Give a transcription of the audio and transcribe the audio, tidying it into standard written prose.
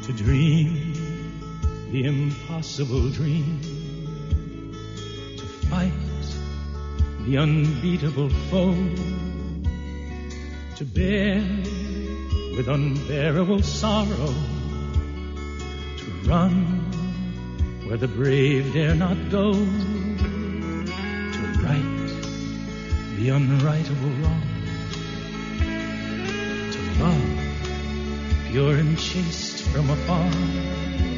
to dream the impossible dream, to fight the unbeatable foe, to bear with unbearable sorrow, to run where the brave dare not go, to right the unrightable wrong, to love pure and chaste from afar,